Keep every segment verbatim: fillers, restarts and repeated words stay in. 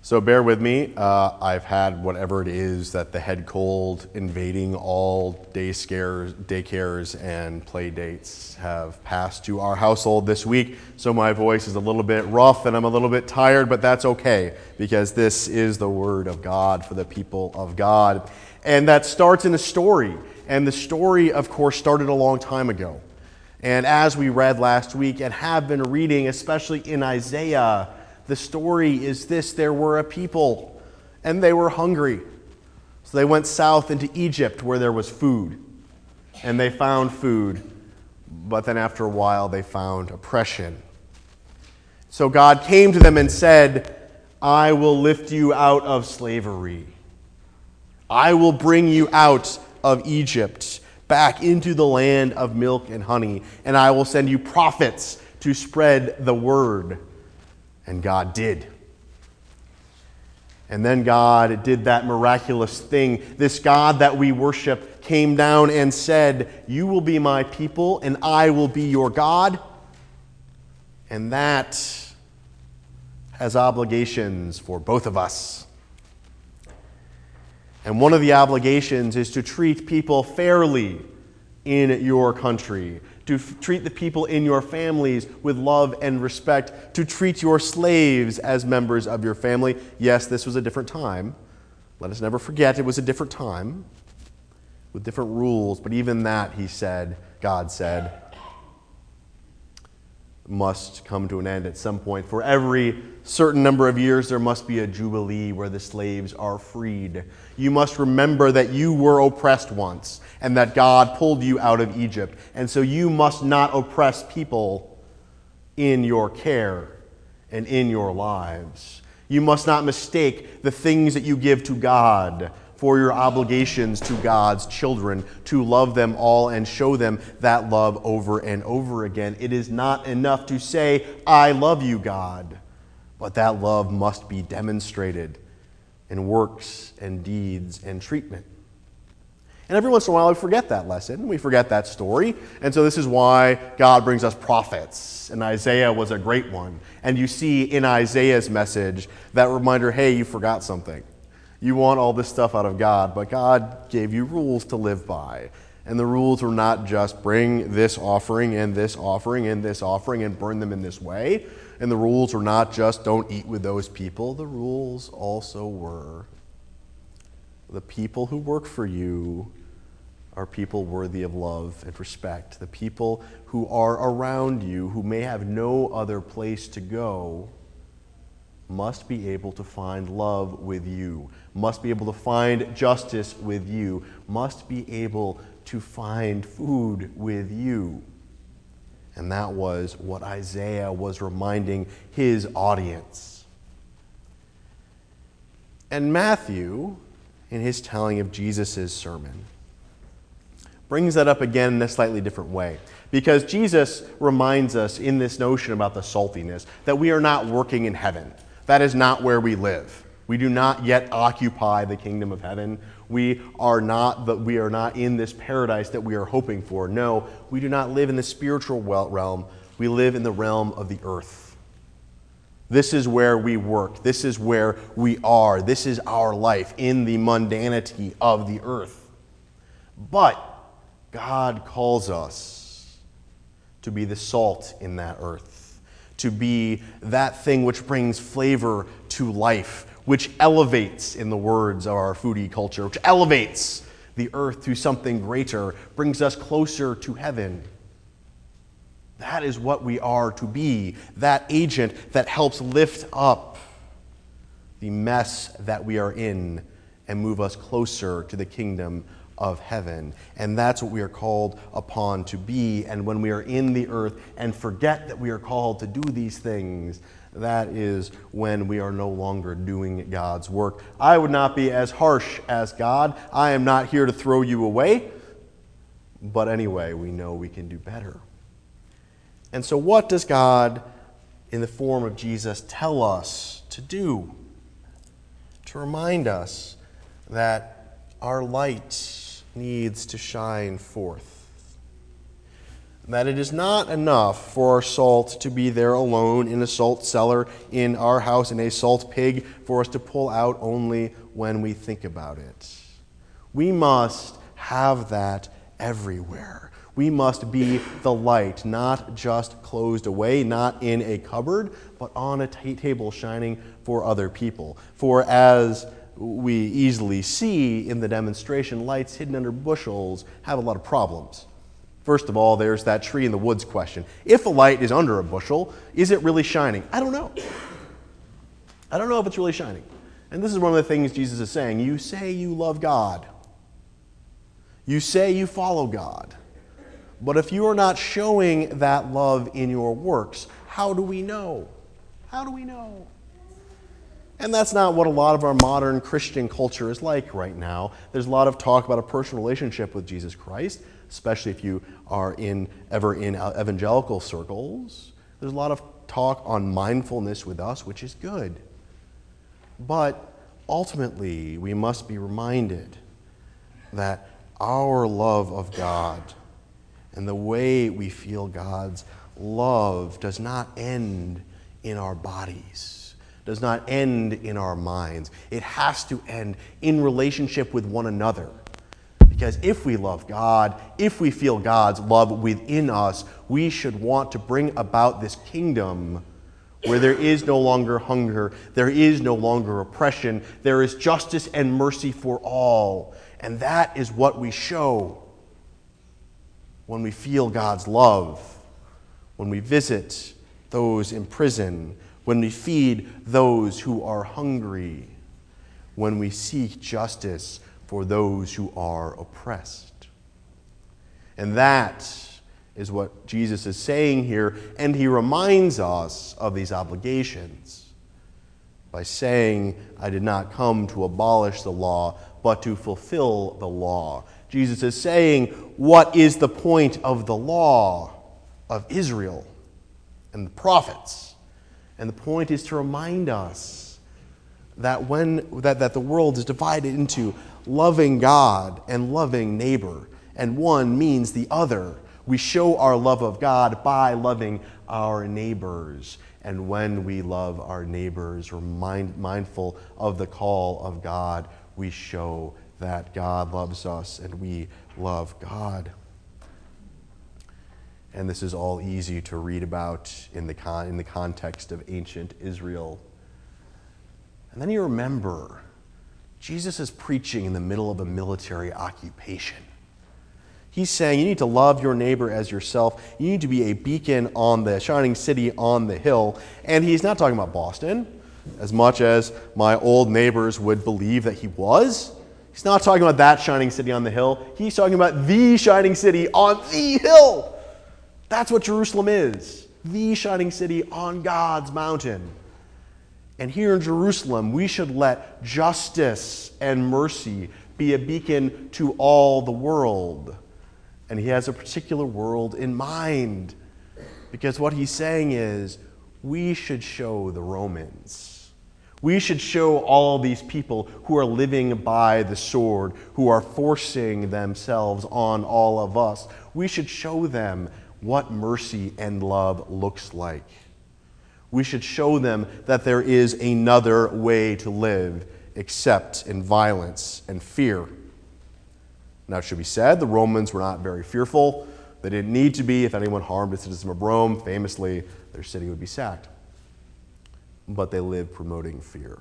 So bear with me. Uh, I've had whatever it is that the head cold invading all day scares, daycares and play dates have passed to our household this week. So my voice is a little bit rough and I'm a little bit tired, but that's okay because this is the word of God for the people of God. And that starts in a story. And the story, of course, started a long time ago. And as we read last week and have been reading, especially in Isaiah, the story is this: there were a people, and they were hungry. So they went south into Egypt where there was food, and they found food, but then after a while they found oppression. So God came to them and said, I will lift you out of slavery. I will bring you out of Egypt, back into the land of milk and honey, and I will send you prophets to spread the word. And God did. And then God did that miraculous thing. This God that we worship came down and said, you will be my people and I will be your God. And that has obligations for both of us. And one of the obligations is to treat people fairly in your country, to f- treat the people in your families with love and respect, to treat your slaves as members of your family. Yes, this was a different time. Let us never forget it was a different time with different rules, but even that, he said, God said, must come to an end at some point. For every certain number of years, there must be a jubilee where the slaves are freed. You must remember that you were oppressed once and that God pulled you out of Egypt. And so you must not oppress people in your care and in your lives. You must not mistake the things that you give to God for your obligations to God's children, to love them all and show them that love over and over again. It is not enough to say, I love you, God, but that love must be demonstrated in works and deeds and treatment. And every once in a while we forget that lesson, we forget that story, and so this is why God brings us prophets, and Isaiah was a great one. And you see in Isaiah's message that reminder, hey, you forgot something. You want all this stuff out of God, but God gave you rules to live by. And the rules were not just bring this offering and this offering and this offering and burn them in this way. And the rules were not just don't eat with those people. The rules also were the people who work for you are people worthy of love and respect. The people who are around you, who may have no other place to go, must be able to find love with you, must be able to find justice with you, must be able to find food with you. And that was what Isaiah was reminding his audience. And Matthew, in his telling of Jesus' sermon, brings that up again in a slightly different way. Because Jesus reminds us in this notion about the saltiness that we are not working in heaven. That is not where we live. We do not yet occupy the kingdom of heaven. We are not the, we are not in this paradise that we are hoping for. No, we do not live in the spiritual realm. We live in the realm of the earth. This is where we work. This is where we are. This is our life in the mundanity of the earth. But God calls us to be the salt in that earth, to be that thing which brings flavor to life, which elevates, in the words of our foodie culture, which elevates the earth to something greater, brings us closer to heaven. That is what we are to be, that agent that helps lift up the mess that we are in and move us closer to the kingdom of heaven. And that's what we are called upon to be. And when we are in the earth and forget that we are called to do these things, that is when we are no longer doing God's work. I would not be as harsh as God. I am not here to throw you away. But anyway, we know we can do better. And so what does God, in the form of Jesus, tell us to do? To remind us that our light needs to shine forth. That it is not enough for our salt to be there alone in a salt cellar in our house, in a salt pig, for us to pull out only when we think about it. We must have that everywhere. We must be the light, not just closed away, not in a cupboard, but on a t- table shining for other people. For as we easily see in the demonstration, lights hidden under bushels have a lot of problems. First of all, there's that tree in the woods question. If a light is under a bushel, is it really shining? I don't know. I don't know if it's really shining. And this is one of the things Jesus is saying. You say you love God. You say you follow God. But if you are not showing that love in your works, how do we know? How do we know? And that's not what a lot of our modern Christian culture is like right now. There's a lot of talk about a personal relationship with Jesus Christ, especially if you are in ever in evangelical circles. There's a lot of talk on mindfulness with us, which is good. But ultimately, we must be reminded that our love of God and the way we feel God's love does not end in our bodies, does not end in our minds. It has to end in relationship with one another. Because if we love God, if we feel God's love within us, we should want to bring about this kingdom where there is no longer hunger, there is no longer oppression, there is justice and mercy for all. And that is what we show when we feel God's love, when we visit those in prison, when we feed those who are hungry, when we seek justice for those who are oppressed. And that is what Jesus is saying here, and he reminds us of these obligations by saying, I did not come to abolish the law, but to fulfill the law. Jesus is saying, what is the point of the law of Israel and the prophets? And the point is to remind us that when that, that the world is divided into loving God and loving neighbor, and one means the other. We show our love of God by loving our neighbors. And when we love our neighbors, we're mind, mindful of the call of God, we show that God loves us and we love God. And this is all easy to read about in the, con- in the context of ancient Israel. And then you remember, Jesus is preaching in the middle of a military occupation. He's saying you need to love your neighbor as yourself. You need to be a beacon on the shining city on the hill. And he's not talking about Boston, as much as my old neighbors would believe that he was. He's not talking about that shining city on the hill. He's talking about the shining city on the hill. That's what Jerusalem is, the shining city on God's mountain. And here in Jerusalem, we should let justice and mercy be a beacon to all the world. And he has a particular world in mind, because what he's saying is we should show the Romans. We should show all these people who are living by the sword, who are forcing themselves on all of us. We should show them what mercy and love looks like. We should show them that there is another way to live except in violence and fear. Now, it should be said, the Romans were not very fearful. They didn't need to be. If anyone harmed a citizen of Rome, famously, their city would be sacked. But they lived promoting fear.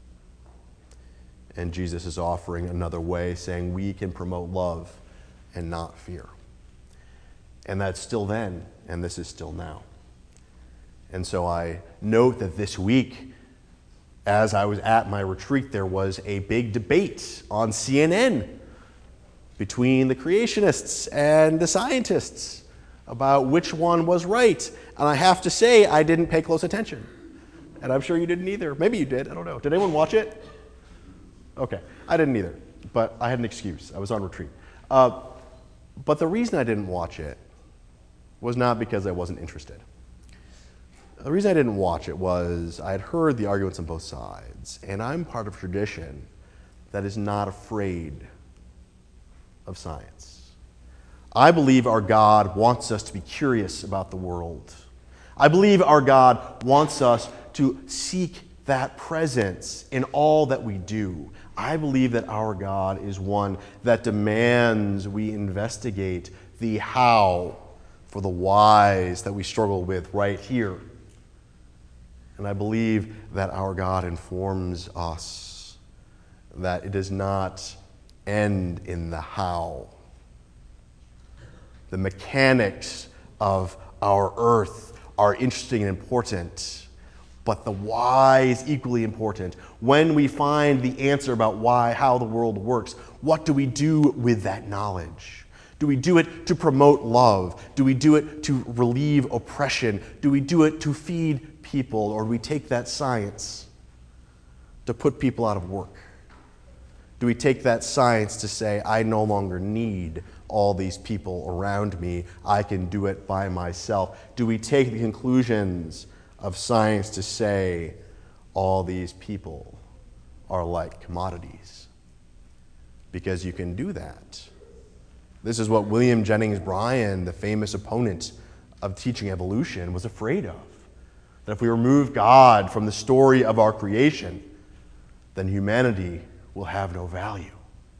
And Jesus is offering another way, saying we can promote love and not fear. And that's still then, and this is still now. And so I note that this week, as I was at my retreat, there was a big debate on C N N between the creationists and the scientists about which one was right. And I have to say, I didn't pay close attention. And I'm sure you didn't either. Maybe you did, I don't know. Did anyone watch it? Okay, I didn't either, but I had an excuse. I was on retreat. Uh, but the reason I didn't watch it was not because I wasn't interested. The reason I didn't watch it was I had heard the arguments on both sides, and I'm part of a tradition that is not afraid of science. I believe our God wants us to be curious about the world. I believe our God wants us to seek that presence in all that we do. I believe that our God is one that demands we investigate the how for the whys that we struggle with right here. And I believe that our God informs us that it does not end in the how. The mechanics of our earth are interesting and important, but the why is equally important. When we find the answer about why, how the world works, what do we do with that knowledge? Do we do it to promote love? Do we do it to relieve oppression? Do we do it to feed people? Or do we take that science to put people out of work? Do we take that science to say, I no longer need all these people around me, I can do it by myself? Do we take the conclusions of science to say, all these people are like commodities? Because you can do that. This is what William Jennings Bryan, the famous opponent of teaching evolution, was afraid of. That if we remove God from the story of our creation, then humanity will have no value.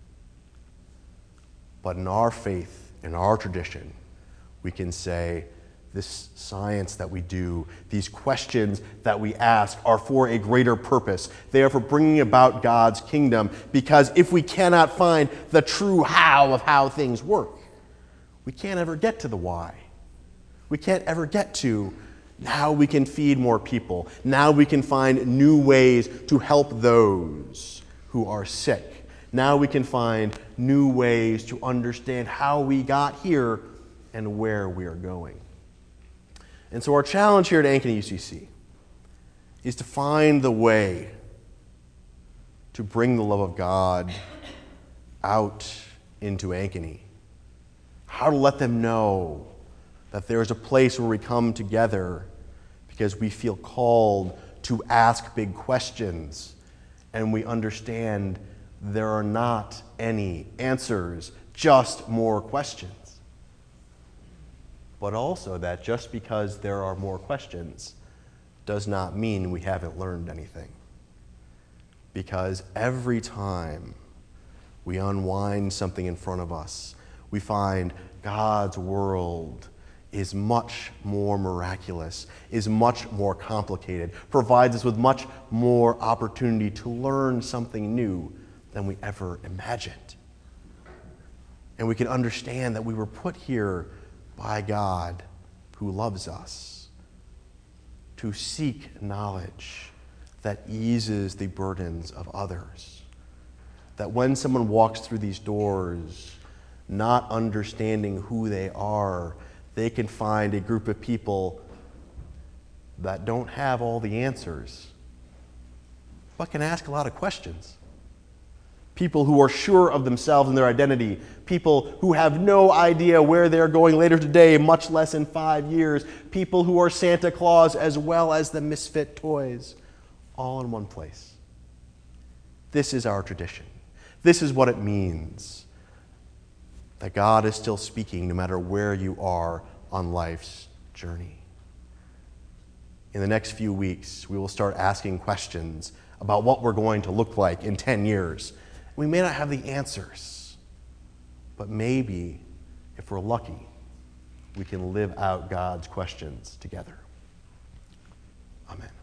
But in our faith, in our tradition, we can say, this science that we do, these questions that we ask are for a greater purpose. They are for bringing about God's kingdom, because if we cannot find the true how of how things work, we can't ever get to the why. We can't ever get to, now we can feed more people. Now we can find new ways to help those who are sick. Now we can find new ways to understand how we got here and where we are going. And so our challenge here at Ankeny U C C is to find the way to bring the love of God out into Ankeny. How to let them know that there is a place where we come together because we feel called to ask big questions, and we understand there are not any answers, just more questions. But also that just because there are more questions does not mean we haven't learned anything. Because every time we unwind something in front of us, we find God's world is much more miraculous, is much more complicated, provides us with much more opportunity to learn something new than we ever imagined. And we can understand that we were put here by God who loves us to seek knowledge that eases the burdens of others. That when someone walks through these doors, not understanding who they are, they can find a group of people that don't have all the answers, but can ask a lot of questions. People who are sure of themselves and their identity. People who have no idea where they're going later today, much less in five years. People who are Santa Claus as well as the misfit toys, all in one place. This is our tradition. This is what it means that God is still speaking no matter where you are on life's journey. In the next few weeks, we will start asking questions about what we're going to look like in ten years. We may not have the answers, but maybe, if we're lucky, we can live out God's questions together. Amen.